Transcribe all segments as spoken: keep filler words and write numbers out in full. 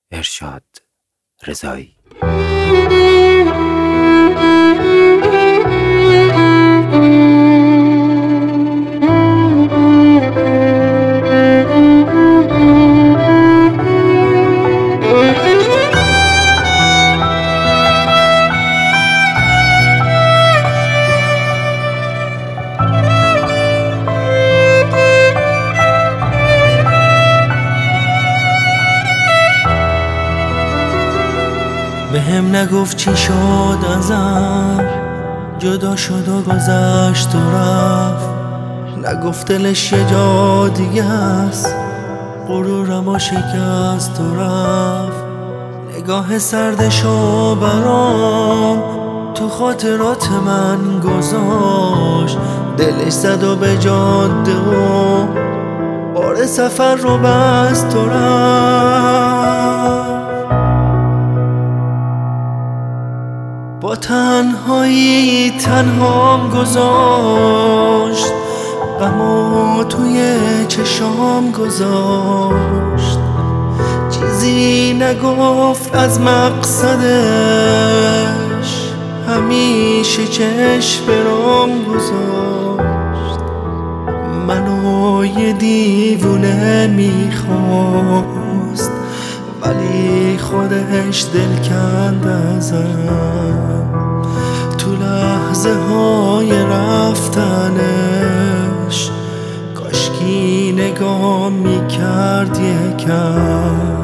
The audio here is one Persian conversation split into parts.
ارشاد رضایی. به هم نگفت چی شد ازم، جدا شد و گذشت و رفت. نگفت دلش یه جا دیگه است، غرورم و شکست و رفت. نگاه سردشو برام تو خاطرات من گذاشت، دلش زد و به جاده و بار سفر رو بست و رفت. با تنهایی تنهام گذاشت، غمو توی چشام گذاشت. چیزی نگفت از مقصدش، همیشه چشم برام گذاشت. منو یه دیوونه میخواست، ولی خودش دل کند ازم. تو لحظه های رفتنش کاشکی نگاه میکرد یکم.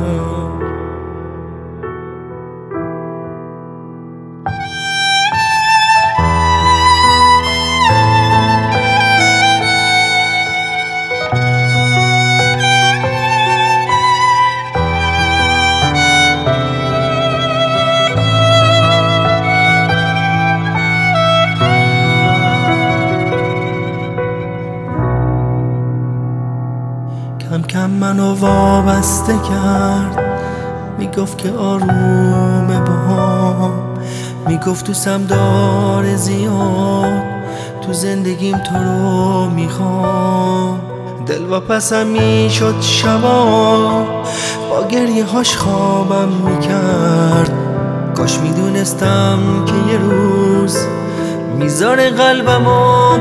کم کم منو وابسته کرد، میگفت که آرومه باهام. میگفت دوستم داره زیاد، تو زندگیم تو رو میخوام. دلواپسم میشد شبا، با گریه هاش خوابم میکرد. کاش میدونستم که یه روز میذاره قلبمو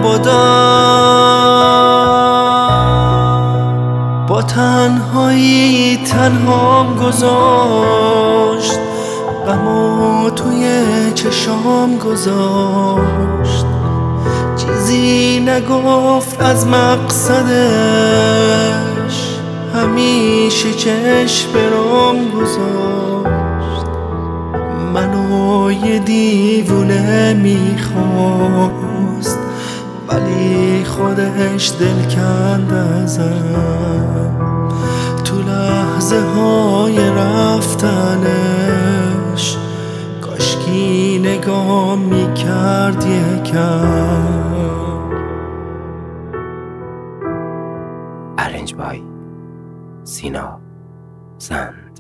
بادم. با تنهایی تنهام گذاشت، غمو توی چشام گذاشت. چیزی نگفت از مقصدش، همیشه چشم برام گذاشت. منو یه دیوونه میخواست، ولی خودش دل کند ازم. تو لحظه های رفتنش کاشکی نگاه میکرد یکم. ارنج بای سینا زند.